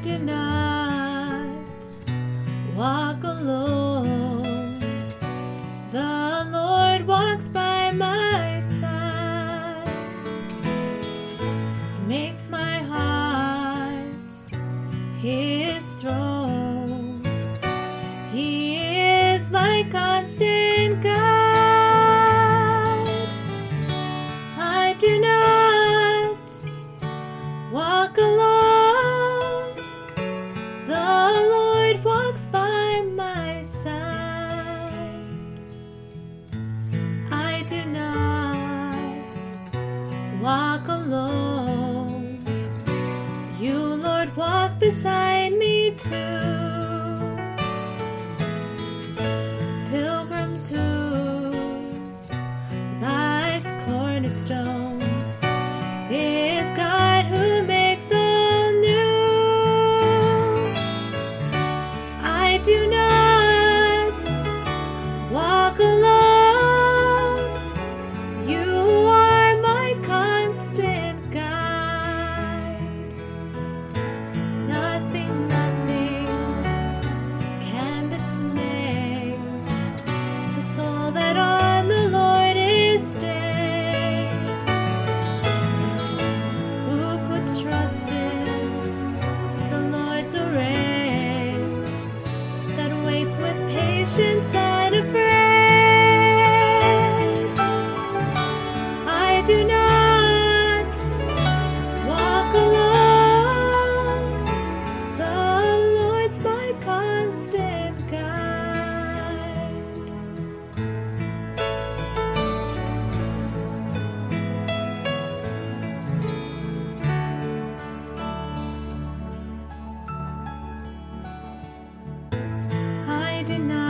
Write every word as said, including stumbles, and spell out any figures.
do not walk alone. The Lord walks by my side. He makes my heart His throne. He is my constant guide. I do not walk alone. The Lord walks by my side. I do not walk alone. You, Lord, walk beside me too. Pilgrims whose life's cornerstone is God who makes all new. I do not walk alone. You are my constant guide. Nothing, nothing can dismay the soul that on the Lord is stayed. Who puts trust in the Lord's array, that waits with patience unafraid. I do not walk alone. The Lord's my constant guide. I do not